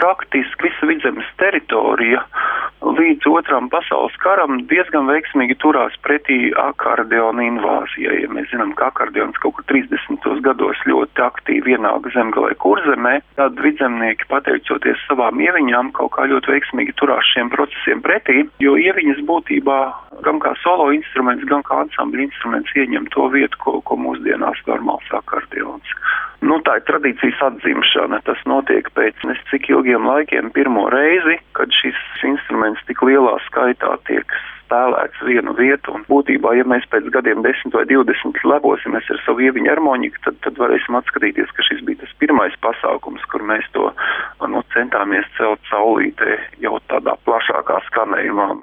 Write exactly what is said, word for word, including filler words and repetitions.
praktiski visa Vidzemes teritorija līdz otram pasaules karam diezgan veiksmīgi turās pretī akordeona invāzijai. Ja mēs zinām, ka akordeons kaut kur trīsdesmitos gados ļoti aktīvi ienāka Zemgalē Kurzemē, tad vidzemnieki, pateicoties savām ieviņām, kaut kā ļoti veiksmīgi turās šiem procesiem pretī, jo ieviņas būtībā gan kā solo instruments, gan kā ansambļa instruments ieņem to vietu, ko, ko mūsdienās normāls akordeons. Nu, tā ir tradīcijas atzimšana. Tas notiek pēc nes cik ilgiem laikiem pirmo reizi, kad šis instruments tik lielā skaitā tiek spēlēts vienu vietu. Un būtībā, ja mēs pēc gadiem desmit vai divdesmit leposimies ar savu ieviņu harmoniku, tad, tad varēsim atskatīties, ka šis bija tas pirmais pasākums, kur mēs to nu, centāmies celt saulītē jau tādā plašākā skanējumā.